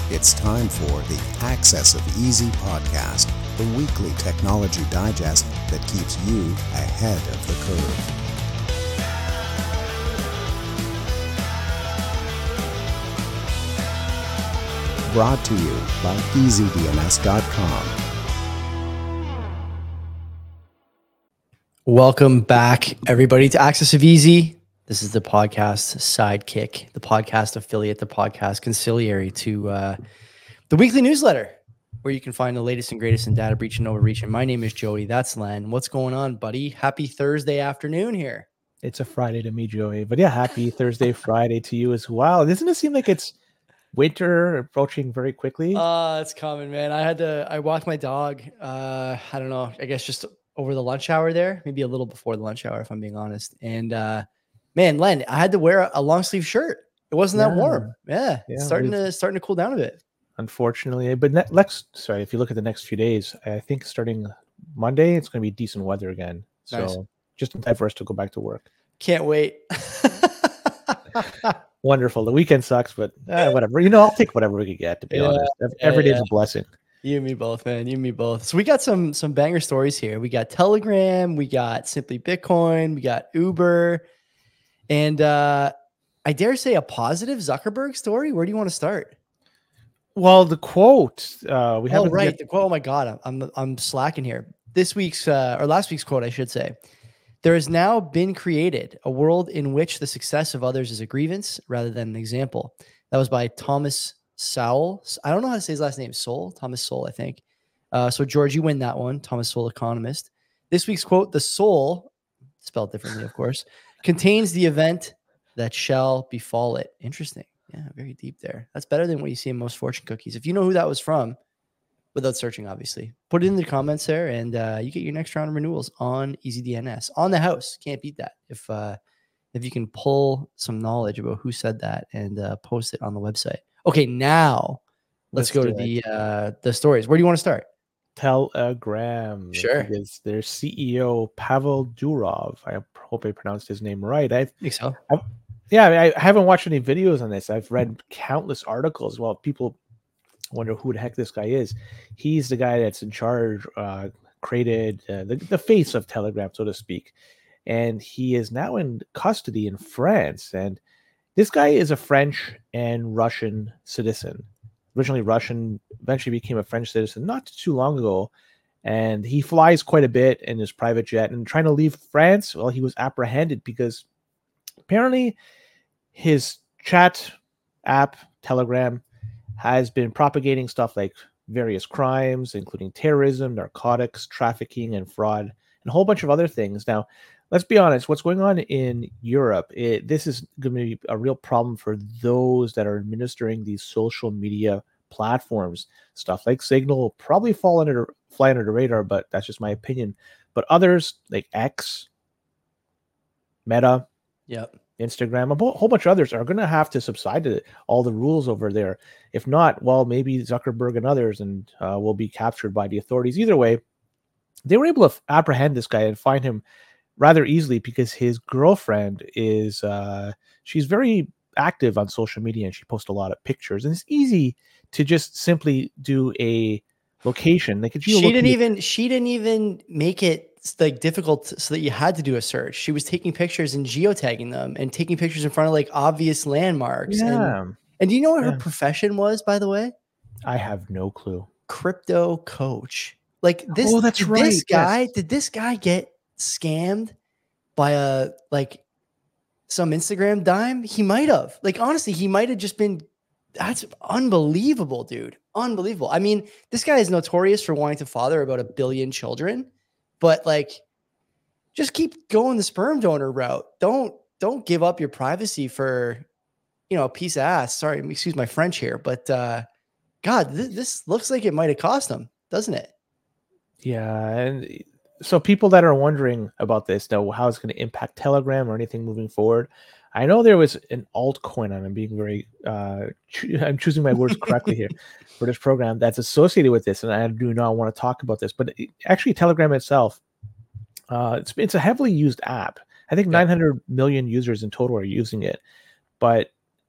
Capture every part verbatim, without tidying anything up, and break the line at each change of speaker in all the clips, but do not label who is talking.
It's time for the Access of Easy podcast, the weekly technology digest that keeps you ahead of the curve. Brought to you by easy D N S dot com.
Welcome back, everybody, to Access of Easy. This is the podcast sidekick, the podcast affiliate, the podcast conciliary to uh, the weekly newsletter, where you can find the latest and greatest in data breach and overreach. And my name is Joey. That's Len. What's going on, buddy? Happy Thursday afternoon here.
It's a Friday to me, Joey. But yeah, happy Thursday, Friday to you as well. Doesn't it seem like it's winter approaching very quickly?
Uh, it's coming, man. I had to, I walked my dog, uh, I don't know, I guess just over the lunch hour there, maybe a little before the lunch hour, if I'm being honest. And, uh, man, Len, I had to wear a long sleeve shirt. It wasn't
Yeah.
that warm. Yeah,
Yeah,
it's starting
we've-
to starting to cool down a bit.
Unfortunately, but ne- next, sorry, if you look at the next few days, I think starting Monday, it's going to be decent weather again. So
Nice.
just in time for us to go back to work.
Can't wait.
Wonderful. The weekend sucks, but uh, whatever. You know, I'll take whatever we could get, to be
Yeah,
honest. Ev- Every
yeah,
day's
yeah.
a blessing.
You and me both, man. You and me both. So we got some some banger stories here. We got Telegram, we got Simply Bitcoin, we got Uber, and uh, I dare say a positive Zuckerberg story. Where do you want to start?
Well, the quote, uh, we
Oh,
haven't
right.
yet-
The quote. Oh my God, I'm I'm, I'm slacking here. This week's uh, or last week's quote, I should say. There has now been created a world in which the success of others is a grievance rather than an example. That was by Thomas Sowell. I don't know how to say his last name. Sowell? Thomas Sowell, I think. Uh, so, George, you win that one. Thomas Sowell, economist. This week's quote, the soul, spelled differently, of course, contains the event that shall befall it. Interesting. Yeah, very deep there. That's better than what you see in most fortune cookies. If you know who that was from, without searching, obviously, put it in the comments there, and uh, you get your next round of renewals on Easy D N S on the house. Can't beat that. If uh, if you can pull some knowledge about who said that and uh, post it on the website. Okay, now let's,
Let's
go to
do
the uh, the stories. Where do you want to start?
Telegram.
Sure.
Because their C E O, Pavel Durov, I hope I pronounced his name right. I
I think so.
Yeah, I, mean, I haven't watched any videos on this. I've read countless articles. Well, people wonder who the heck this guy is. He's the guy that's in charge, uh, created uh, the, the face of Telegram, so to speak. And he is now in custody in France. And this guy is a French and Russian citizen. Originally Russian, eventually became a French citizen not too long ago. And he flies quite a bit in his private jet. And trying to leave France, well, he was apprehended because apparently his chat app, Telegram, has been propagating stuff like various crimes, including terrorism, narcotics, trafficking, and fraud, and a whole bunch of other things. Now, let's be honest, what's going on in Europe, it, this is going to be a real problem for those that are administering these social media platforms. Stuff like Signal will probably fall under, fly under the radar, but that's just my opinion. But others like X, Meta,
Yep.
Instagram, a bo- whole bunch of others are going to have to subside to all the rules over there. If not, well, maybe Zuckerberg and others and uh, will be captured by the authorities. Either way, they were able to f- apprehend this guy and find him rather easily because his girlfriend is, uh, she's very active on social media and she posts a lot of pictures. And it's easy to just simply do a location. Like,
She didn't even she didn't even make it like difficult so that you had to do a search. She was taking pictures and geotagging them and taking pictures in front of like obvious landmarks.
Yeah.
And, and do you know what
Yeah.
her profession was, by the way?
I have no clue.
Crypto coach. Like this,
Oh, that's
did
right,
this guy,
yes.
did this guy get scammed by a like some Instagram dime? He might have. Like honestly, he might have just been. That's unbelievable, dude. Unbelievable. I mean, this guy is notorious for wanting to father about a billion children, but like, just keep going the sperm donor route. Don't don't give up your privacy for, you know, a piece of ass. Sorry, excuse my French here, but uh, God, th- this looks like it might have cost him, doesn't it?
Yeah, and so people that are wondering about this, know how it's going to impact Telegram or anything moving forward. I know there was an altcoin, and I'm being very, uh, cho- I'm choosing my words correctly here for this program that's associated with this, and I do not want to talk about this, but it, actually Telegram itself, uh, it's it's a heavily used app. I think
Yeah.
nine hundred million users in total are using it, but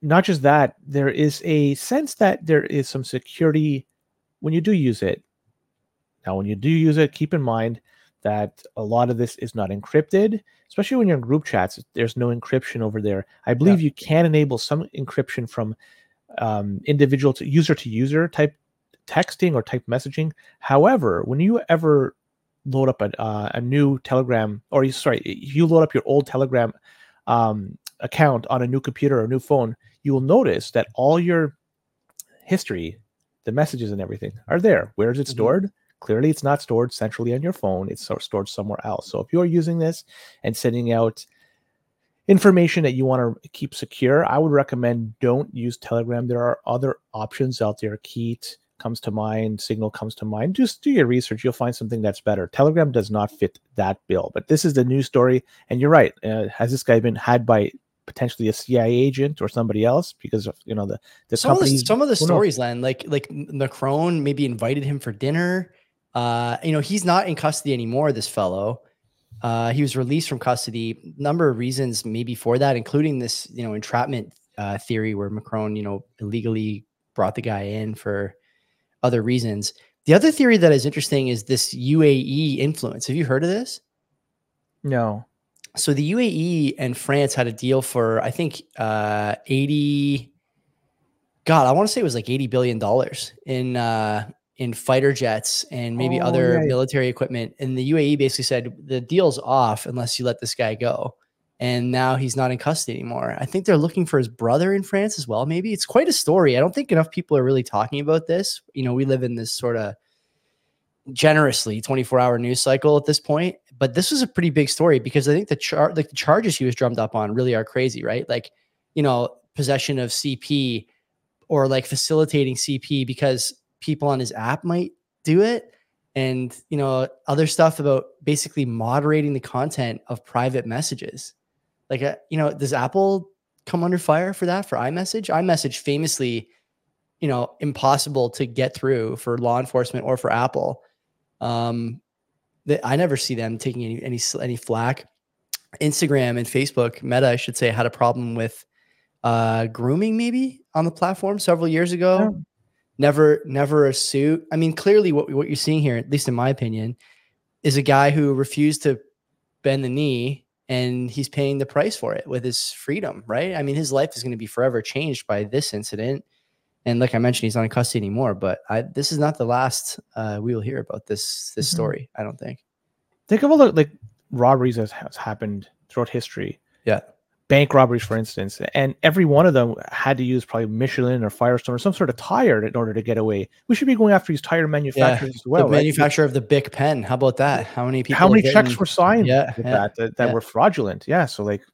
not just that, there is a sense that there is some security when you do use it. Now, when you do use it, keep in mind that a lot of this is not encrypted, especially when you're in group chats. There's no encryption over there. I believe yeah. you can enable some encryption from um, individual to user to user type texting or type messaging. However, when you ever load up a, uh, a new Telegram, or you, sorry, if you load up your old Telegram um, account on a new computer or a new phone, you will notice that all your history, the messages and everything are there. Where is it stored? Mm-hmm. Clearly, it's not stored centrally on your phone. It's stored somewhere else. So if you're using this and sending out information that you want to keep secure, I would recommend don't use Telegram. There are other options out there. Keat comes to mind. Signal comes to mind. Just do your research. You'll find something that's better. Telegram does not fit that bill. But this is the news story. And you're right. Uh, has this guy been had by potentially a C I A agent or somebody else because of, you know, the, the
some
companies?
Of the, some of the stories, Len, like, like Macron maybe invited him for dinner. Uh, you know, he's not in custody anymore, this fellow. Uh, he was released from custody. Number of reasons maybe for that, including this, you know, entrapment uh, theory where Macron, you know, illegally brought the guy in for other reasons. The other theory that is interesting is this U A E influence. Have you heard of this?
No.
So the U A E and France had a deal for, I think, uh, eighty, God, I want to say it was like eighty billion dollars in, uh, in fighter jets and maybe oh, other yeah. military equipment. And the U A E basically said the deal's off unless you let this guy go. And now he's not in custody anymore. I think they're looking for his brother in France as well. Maybe it's quite a story. I don't think enough people are really talking about this. You know, we live in this sort of generously twenty-four hour news cycle at this point, but this was a pretty big story because I think the char like the charges he was drummed up on really are crazy, right? Like, you know, possession of C P or like facilitating C P because people on his app might do it. And, you know, other stuff about basically moderating the content of private messages. Like, uh, you know, does Apple come under fire for that, for iMessage? iMessage famously, you know, impossible to get through for law enforcement or for Apple. Um, they, I never see them taking any, any, any flack. Instagram and Facebook, Meta, I should say, had a problem with uh, grooming maybe on the platform several years ago. Yeah. Never, never a suit. I mean, clearly what, what you're seeing here, at least in my opinion, is a guy who refused to bend the knee and he's paying the price for it with his freedom, right? I mean, his life is going to be forever changed by this incident. And like I mentioned, he's not in custody anymore, but I, this is not the last uh, we will hear about this, this mm-hmm. story, I don't think.
Think of all the like robberies that has happened throughout history.
Yeah.
Bank robberies, for instance, and every one of them had to use probably Michelin or Firestone or some sort of tire in order to get away. We should be going after these tire manufacturers yeah, as well.
The
right?
manufacturer of the Bic pen. How about that? How many people?
How many checks were signed
yeah,
with
yeah,
that that, that
yeah.
were fraudulent? Yeah. So like,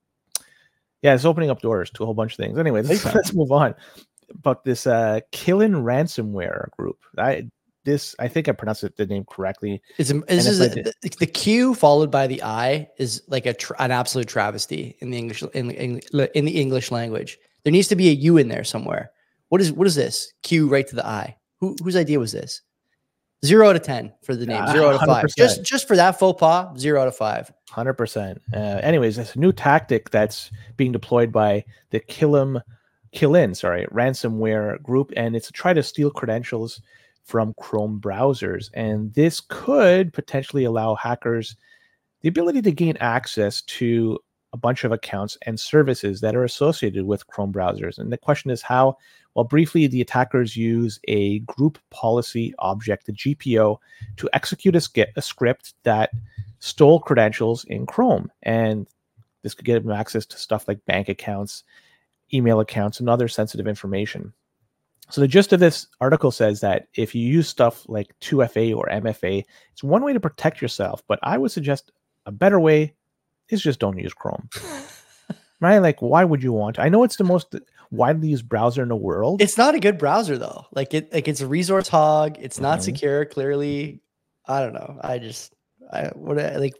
yeah, it's opening up doors to a whole bunch of things. Anyway, let's, let's move on. But this uh, Killin ransomware group. I this I think I pronounced it, the name correctly.
It's, this is like a, the, the Q followed by the I is like a tra an absolute travesty in the English in the, in the English language. There needs to be a U in there somewhere. What is what is this? Q right to the I. Who whose idea was this? Zero out of ten for the name. Zero out of five. one hundred percent. Just just for that faux pas. Zero out of five.
Hundred uh, percent. Anyways, it's a new tactic that's being deployed by the Killim. Killin, sorry, ransomware group, and it's to try to steal credentials from Chrome browsers. And this could potentially allow hackers the ability to gain access to a bunch of accounts and services that are associated with Chrome browsers. And the question is how? Well, briefly, the attackers use a group policy object, the G P O, to execute a, a script that stole credentials in Chrome. And this could give them access to stuff like bank accounts, email accounts, and other sensitive information. So the gist of this article says that if you use stuff like two F A or M F A, it's one way to protect yourself, but I would suggest a better way is just don't use Chrome. Right? Like, why would you want to? I know it's the most widely used browser in the world.
It's not a good browser though. Like it, like it's a resource hog. It's not mm-hmm. secure. Clearly, I don't know. I just, I what I, like.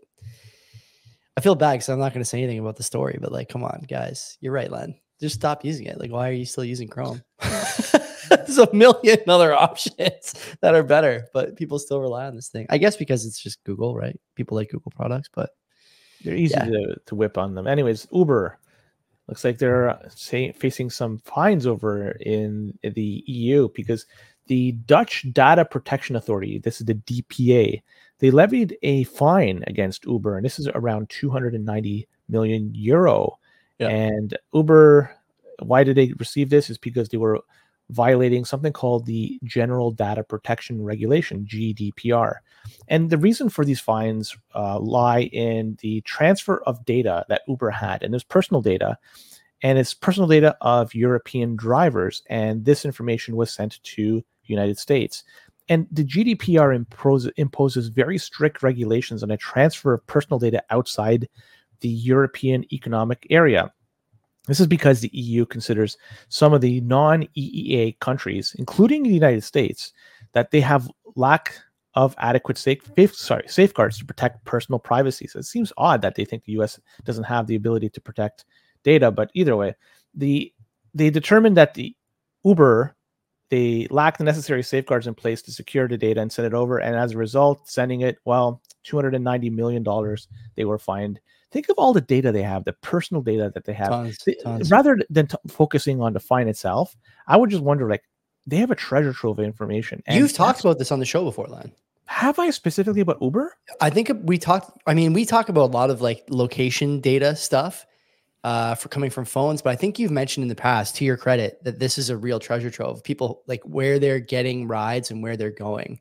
I feel bad because I'm not going to say anything about the story, but like, come on, guys, you're right, Len. Just stop using it. Like, why are you still using Chrome? There's a million other options that are better, but people still rely on this thing. I guess because it's just Google, right? People like Google products, but
they're easy yeah. to, to whip on them. Anyways, Uber Looks like they're uh, say, facing some fines over in the E U because the Dutch Data Protection Authority, this is the D P A, they levied a fine against Uber, and this is around two hundred ninety million euro.
Yeah.
And Uber, why did they receive this? Is because they were violating something called the General Data Protection Regulation, G D P R. And the reason for these fines uh, lie in the transfer of data that Uber had, and it's personal data, and it's personal data of European drivers, and this information was sent to the United States. And the G D P R impose, imposes very strict regulations on a transfer of personal data outside the European Economic Area. This is because the E U considers some of the non-E E A countries, including the United States, that they have lack of adequate safe, sorry, safeguards to protect personal privacy. So it seems odd that they think the U S doesn't have the ability to protect data, but either way, the they determined that the Uber, they lack the necessary safeguards in place to secure the data and send it over, and as a result, sending it, well, two hundred ninety million dollars they were fined. Think of all the data they have, the personal data that they have.
Tons,
They-
tons.
Rather than t- focusing on the fine itself, I would just wonder, like, they have a treasure trove of information. And
You've talked
that's-
about this on the show before, Len.
Have I specifically about Uber?
I think we talked. I mean, we talk about a lot of like location data stuff uh, for coming from phones, but I think you've mentioned in the past, to your credit, that this is a real treasure trove. People like where they're getting rides and where they're going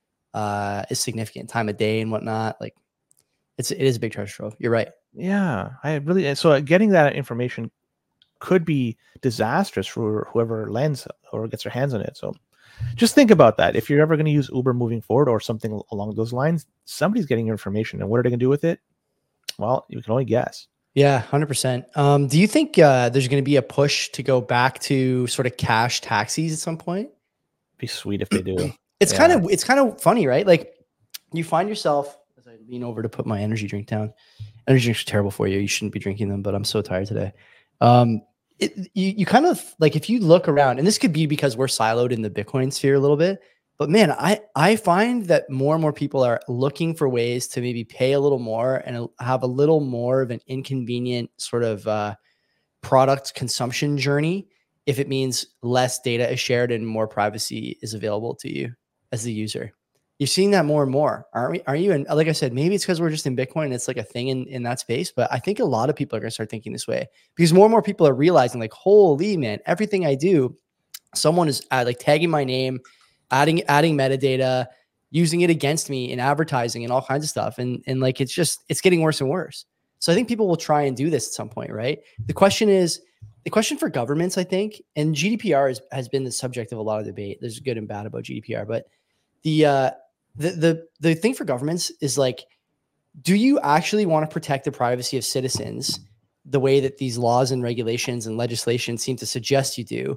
uh, is significant. Time of day and whatnot. Like, it's it is a big treasure trove. You're right.
Yeah, I really so getting that information could be disastrous for whoever lends or gets their hands on it. So just think about that. If you're ever going to use Uber moving forward or something along those lines, somebody's getting your information, and what are they going to do with it? Well, you can only guess.
Yeah, one hundred percent. Um, do you think uh, there's going to be a push to go back to sort of cash taxis at some point?
Be sweet if they do.
It's
Yeah.
kind of it's kind of funny, right? Like you find yourself as I lean over to put my energy drink down. Energy drinks are terrible for you. You shouldn't be drinking them, but I'm so tired today. Um, it, you you kind of like if you look around, and this could be because we're siloed in the Bitcoin sphere a little bit. But man, I I find that more and more people are looking for ways to maybe pay a little more and have a little more of an inconvenient sort of uh, product consumption journey if it means less data is shared and more privacy is available to you as the user. You're seeing that more and more, aren't we? Are you? And like I said, maybe it's because we're just in Bitcoin and it's like a thing in, in that space. But I think a lot of people are going to start thinking this way because more and more people are realizing like, holy man, everything I do, someone is uh, like tagging my name, adding adding metadata, using it against me in advertising and all kinds of stuff. And, and like, it's just, it's getting worse and worse. So I think people will try and do this at some point, right? The question is, the question for governments, I think, and G D P R is, has been the subject of a lot of debate. There's good and bad about G D P R, but the, uh, the, the, the thing for governments is like, do you actually want to protect the privacy of citizens the way that these laws and regulations and legislation seem to suggest you do?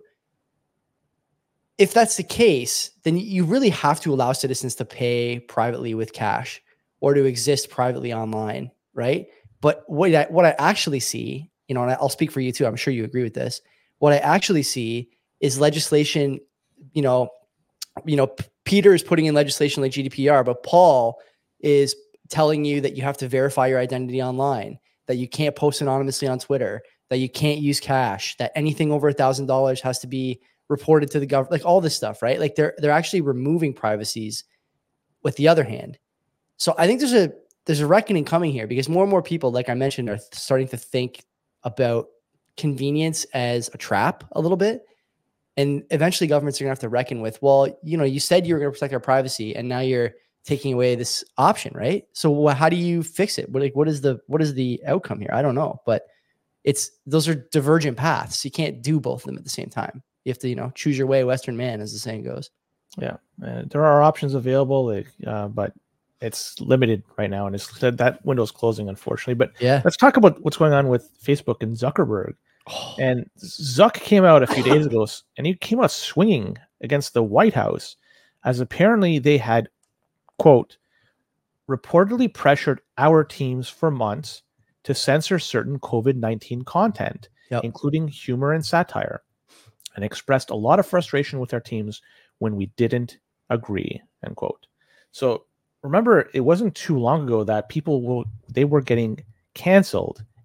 If that's the case, then you really have to allow citizens to pay privately with cash or to exist privately online, right? But what I, what I actually see, you know, and I'll speak for you too, I'm sure you agree with this. What I actually see is legislation, you know, you know, P- Peter is putting in legislation like G D P R, but Paul is telling you that you have to verify your identity online, that you can't post anonymously on Twitter, that you can't use cash, that anything over a thousand dollars has to be reported to the government, like all this stuff, right? Like they're they're actually removing privacies with the other hand. So I think there's a there's a reckoning coming here because more and more people, like I mentioned, are starting to think about convenience as a trap a little bit. And eventually governments are gonna have to reckon with, well, you know, you said you were gonna protect our privacy and now you're taking away this option, right? So how do you fix it? What like what is the what is the outcome here? I don't know, but it's those are divergent paths. You can't do both of them at the same time. You have to, you know, choose your way, Western man, as the saying goes.
Yeah, uh, there are options available, like, uh, but it's limited right now, and it's that window's closing, unfortunately. But
Yeah.
let's talk about what's going on with Facebook and Zuckerberg. And Zuck came out a few days ago, and he came out swinging against the White House, as apparently they had, quote, reportedly pressured our teams for months to censor certain COVID nineteen content,
Yep.
including humor and satire, and expressed a lot of frustration with our teams when we didn't agree, end quote. So remember, it wasn't too long ago that people will they were getting canceled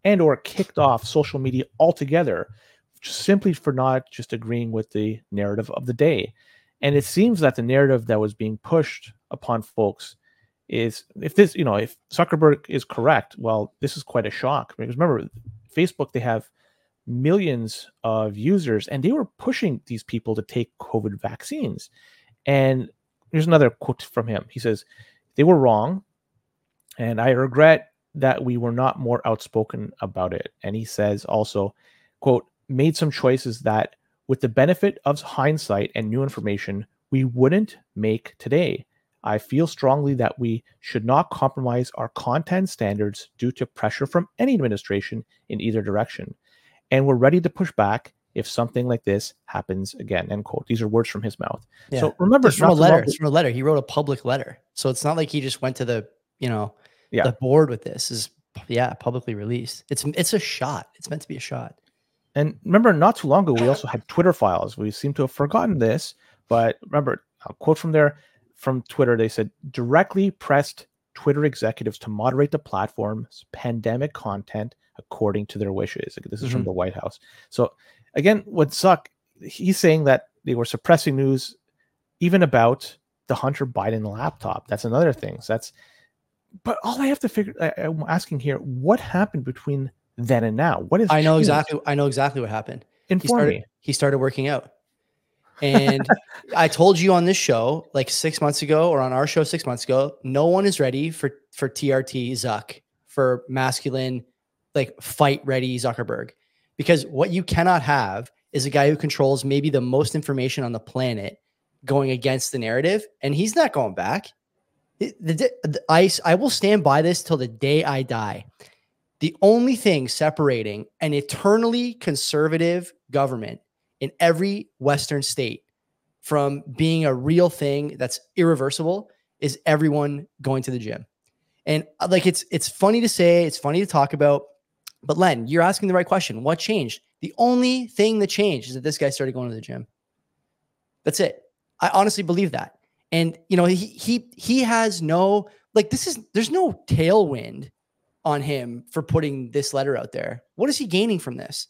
and or kicked off social media altogether, simply for not just agreeing with the narrative of the day. And it seems that the narrative that was being pushed upon folks is, if this, you know, if Zuckerberg is correct, well, this is quite a shock. Because remember, Facebook, they have millions of users, and they were pushing these people to take COVID vaccines. And here's another quote from him. He says, "They were wrong, and I regret that we were not more outspoken about it." And he says also, quote, "Made some choices that, with the benefit of hindsight and new information, we wouldn't make today. I feel strongly that we should not compromise our content standards due to pressure from any administration in either direction. And we're ready to push back if something like this happens again," end quote. These are words from his mouth. Yeah. So remember,
it's from a letter. It's from a letter. He wrote a public letter. So it's not like he just went to the, you know, yeah. the board with this. Is yeah, publicly released. It's it's a shot. It's meant to be a shot.
And remember, not too long ago, we also had Twitter files. We seem to have forgotten this, but remember, a quote from there from Twitter. They said, "Directly pressed Twitter executives to moderate the platform's pandemic content according to their wishes." This is mm-hmm. from the White House. So again, what Zuck, he's saying that they were suppressing news even about the Hunter Biden laptop. That's another thing. So that's, but all I have to figure, I, I'm asking here, what happened between then and now? What is
I know changed? exactly. I know exactly what happened.
Inform
he started,
me.
He started working out. And I told you on this show like six months ago, or on our show six months ago, no one is ready for, for T R T Zuck, for masculine, like fight ready Zuckerberg. Because what you cannot have is a guy who controls maybe the most information on the planet going against the narrative. And he's not going back. The, the, the, I, I will stand by this till the day I die. The only thing separating an eternally conservative government in every Western state from being a real thing that's irreversible is everyone going to the gym. And like, it's, it's funny to say, it's funny to talk about, but Len, you're asking the right question. What changed? The only thing that changed is that this guy started going to the gym. That's it. I honestly believe that. And, you know, he, he, he has no, like, this is, there's no tailwind on him for putting this letter out there. What is he gaining from this?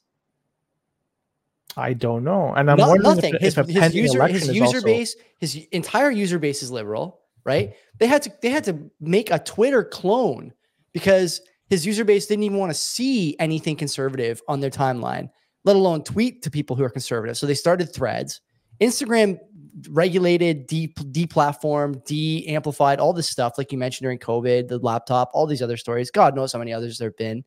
I don't know. And I'm
no,
wondering
nothing.
if,
his,
if
his user, his user
also...
base, his entire user base is liberal, right? They had to, they had to make a Twitter clone because his user base didn't even want to see anything conservative on their timeline, let alone tweet to people who are conservative. So they started Threads. Instagram regulated, de- deplatformed, de-amplified, all this stuff, like you mentioned during COVID, the laptop, all these other stories. God knows how many others there have been.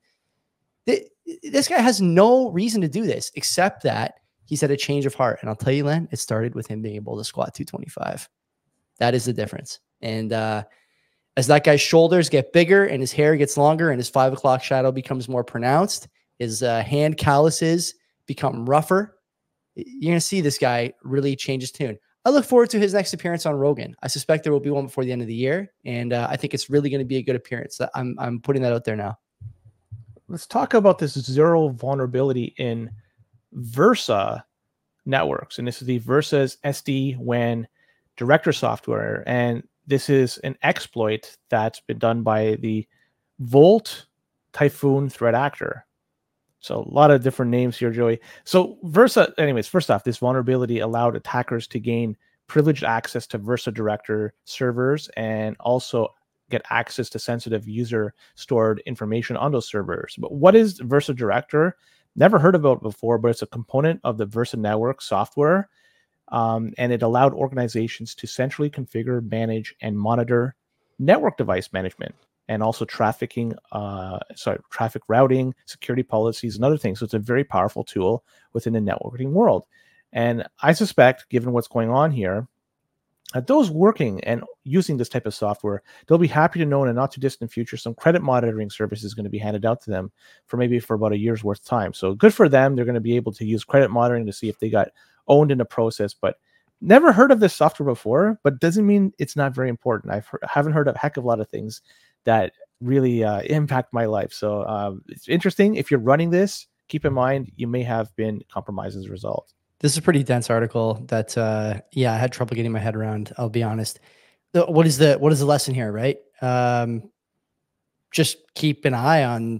This guy has no reason to do this except that he's had a change of heart. And I'll tell you, Len, it started with him being able to squat two twenty-five. That is the difference. And uh, as that guy's shoulders get bigger and his hair gets longer and his five o'clock shadow becomes more pronounced, his uh, hand calluses become rougher, you're going to see this guy really change his tune. I look forward to his next appearance on Rogan. I suspect there will be one before the end of the year. And uh, I think it's really going to be a good appearance. I'm, I'm putting that out there now.
Let's talk about this zero vulnerability in Versa networks. And this is the Versa's S D WAN director software. And this is an exploit that's been done by the Volt Typhoon threat actor. So a lot of different names here, Joey. So Versa, anyways, first off, this vulnerability allowed attackers to gain privileged access to Versa director servers and also get access to sensitive user stored information on those servers. But what is Versa Director? Never heard about it before, but it's a component of the Versa network software. Um, and it allowed organizations to centrally configure, manage, and monitor network device management and also trafficking, uh, sorry, traffic routing, security policies, and other things. So it's a very powerful tool within the networking world. And I suspect, given what's going on here, that those working and using this type of software, they'll be happy to know in a not too distant future some credit monitoring service is going to be handed out to them for maybe for about a year's worth of time. So good for them. They're going to be able to use credit monitoring to see if they got owned in the process. But never heard of this software before, but doesn't mean it's not very important. I haven't heard of a heck of a lot of things that really uh, impact my life. So um, it's interesting. If you're running this, keep in mind you may have been compromised as a result.
This is a pretty dense article that, uh, yeah, I had trouble getting my head around. I'll be honest. The, what is the what is the lesson here, right? Um, just keep an eye on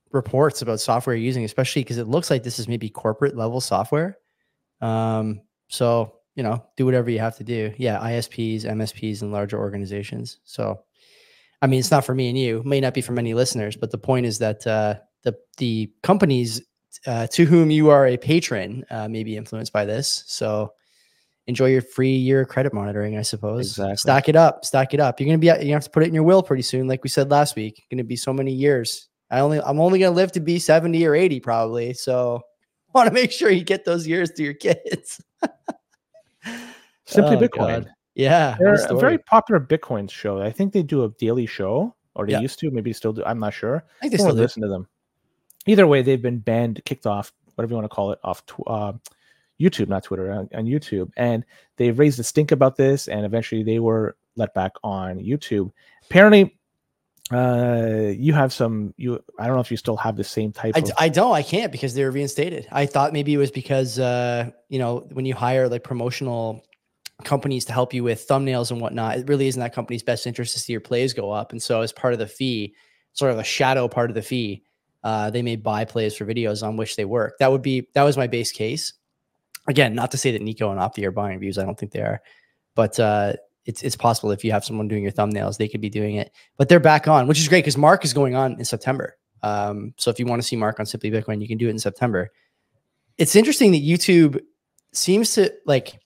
reports about software you're using, especially because it looks like this is maybe corporate level software. Um, so, you know, do whatever you have to do. Yeah. I S Ps, M S Ps, and larger organizations. So, I mean, it's not for me and you, it may not be for many listeners, but the point is that uh, the, the companies uh, to whom you are a patron uh, may be influenced by this. So enjoy your free year credit monitoring, I suppose.
Exactly.
Stack it up, stack it up. You're going to be, you have to put it in your will pretty soon. Like we said last week, going to be so many years. I only, I'm only going to live to be seventy or eighty probably. So want to make sure you get those years to your kids.
Simply
Oh,
Bitcoin.
God. Yeah.
They're
what a
a very
story.
popular Bitcoin show. I think they do a daily show, or they
Yeah.
used to, maybe still do. I'm not sure.
I think they
I
still do.
listen to them. Either way, they've been banned, kicked off, whatever you want to call it, off tw- uh, YouTube, not Twitter, on, on YouTube. And they raised a stink about this, and eventually they were let back on YouTube. Apparently, uh, you have some, you, I don't know if you still have the same type
I,
of.
I don't, I can't because they were reinstated. I thought maybe it was because, uh, you know, when you hire like promotional companies to help you with thumbnails and whatnot, it really isn't that company's best interest to see your plays go up. And so as part of the fee, sort of a shadow part of the fee, uh, they may buy plays for videos on which they work. That would be, that was my base case. Again, not to say that Nico and Opti are buying views. I don't think they are, but uh, it's it's possible if you have someone doing your thumbnails, they could be doing it. But they're back on, which is great because Mark is going on in September. Um, so if you want to see Mark on Simply Bitcoin, you can do it in September. It's interesting that YouTube seems to like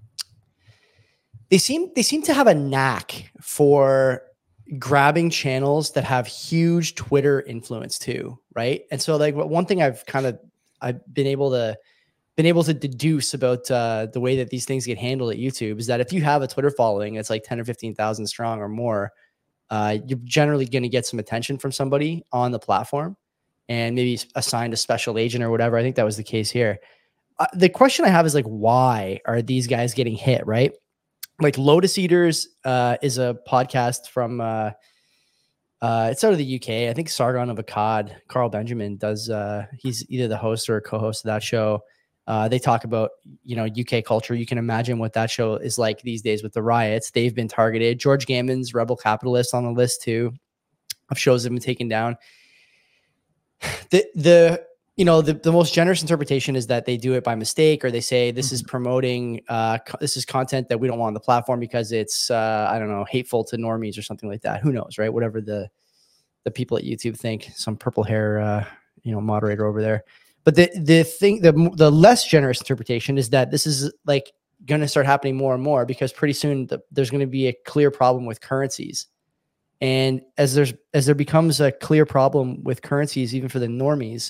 they seem they seem to have a knack for grabbing channels that have huge Twitter influence too, right? And so like one thing I've kind of I've been able to been able to deduce about uh, the way that these things get handled at YouTube is that if you have a Twitter following, it's like ten or fifteen thousand strong or more, uh, you're generally going to get some attention from somebody on the platform and maybe assigned a special agent or whatever. I think that was the case here. Uh, the question I have is like, why are these guys getting hit, right? Like Lotus Eaters uh, is a podcast from, uh, uh, it's out of the U K. I think Sargon of Akkad, Carl Benjamin does, uh, he's either the host or a co-host of that show. Uh, they talk about, you know, U K culture. You can imagine what that show is like these days with the riots. They've been targeted. George Gammon's Rebel Capitalist on the list too of shows that have been taken down. The, the, you know, the, the most generous interpretation is that they do it by mistake, or they say this is promoting, uh, co- this is content that we don't want on the platform because it's, uh, I don't know, hateful to normies or something like that. Who knows, right? Whatever the, the people at YouTube think, some purple hair, uh, you know, moderator over there. But the the thing, the the less generous interpretation is that this is like going to start happening more and more because pretty soon the, there's going to be a clear problem with currencies, and as there's as there becomes a clear problem with currencies, even for the normies,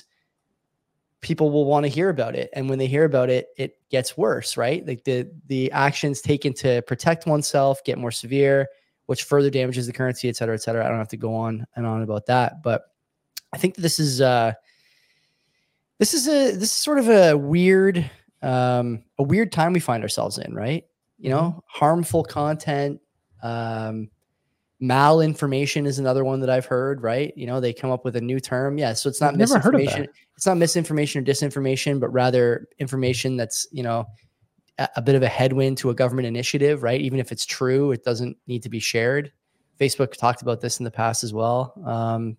people will want to hear about it, and when they hear about it, it gets worse, right? Like the the actions taken to protect oneself get more severe, which further damages the currency, et cetera, et cetera. I don't have to go on and on about that, but I think that this is. Uh, This is a this is sort of a weird um, a weird time we find ourselves in, right? You know, mm-hmm. harmful content, um, malinformation is another one that I've heard. Right? You know, they come up with a new term. Yeah, so it's not
I've never heard of
misinformation.
that.
It's not misinformation or disinformation, but rather information that's, you know, a, a bit of a headwind to a government initiative. Right? Even if it's true, it doesn't need to be shared. Facebook talked about this in the past as well. Um,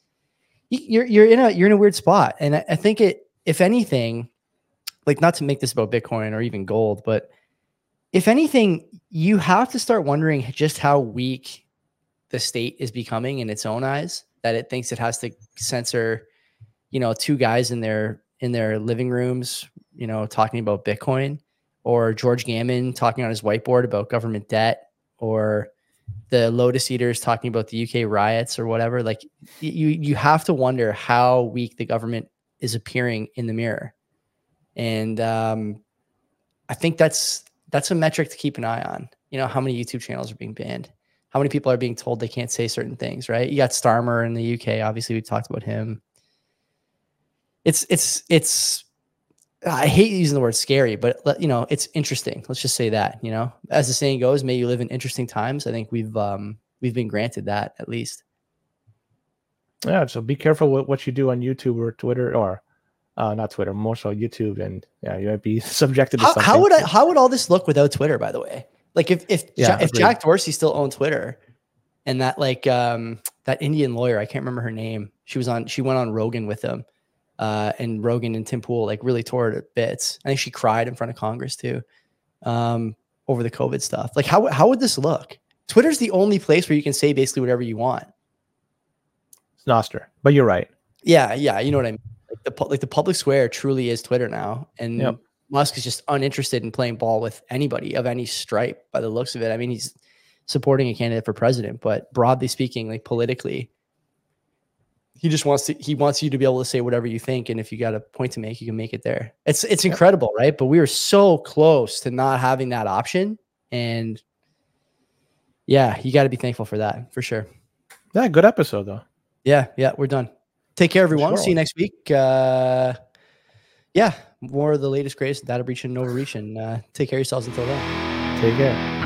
You're you're in a you're in a weird spot, and I, I think it. If anything, like not to make this about Bitcoin or even gold, but if anything, you have to start wondering just how weak the state is becoming in its own eyes. That it thinks it has to censor, you know, two guys in their in their living rooms, you know, talking about Bitcoin, or George Gammon talking on his whiteboard about government debt, or the Lotus Eaters talking about the U K riots or whatever. Like you, you have to wonder how weak the government is appearing in the mirror. And um, I think that's, that's a metric to keep an eye on. You know, how many YouTube channels are being banned? How many people are being told they can't say certain things, right? You got Starmer in the U K. Obviously we talked about him. It's, it's, it's, I hate using the word scary, but you know, it's interesting. Let's just say that, you know, as the saying goes, may you live in interesting times. I think we've, um, we've been granted that at least.
Yeah. So be careful with what you do on YouTube or Twitter, or uh, not Twitter, more so YouTube. And yeah, you might be subjected to
how,
something.
how would I, how would all this look without Twitter, by the way? Like if, if,
yeah,
if
agreed.
Jack Dorsey still owned Twitter, And that like um, that Indian lawyer, I can't remember her name. She was on, she went on Rogan with him. Uh, and Rogan and Tim Pool like really tore it to bits. I think she cried in front of Congress too, um, over the COVID stuff. Like how, how would this look? Twitter's the only place where you can say basically whatever you want.
It's Nostr, but you're right.
Yeah. Yeah. You know what I mean? Like the, like the public square truly is Twitter now. And
Yep.
Musk is just uninterested in playing ball with anybody of any stripe by the looks of it. I mean, he's supporting a candidate for president, but broadly speaking, like politically, he just wants to, he wants you to be able to say whatever you think. And if you got a point to make, you can make it there. It's, it's incredible. Right. But we were so close to not having that option. And yeah, you got to be thankful for that for sure.
Yeah. Good episode though.
Yeah. Yeah. We're done. Take care, everyone.
Sure.
See you next week. Uh, yeah. More of the latest, greatest data breach and overreach, and uh, take care of yourselves until then.
Take care.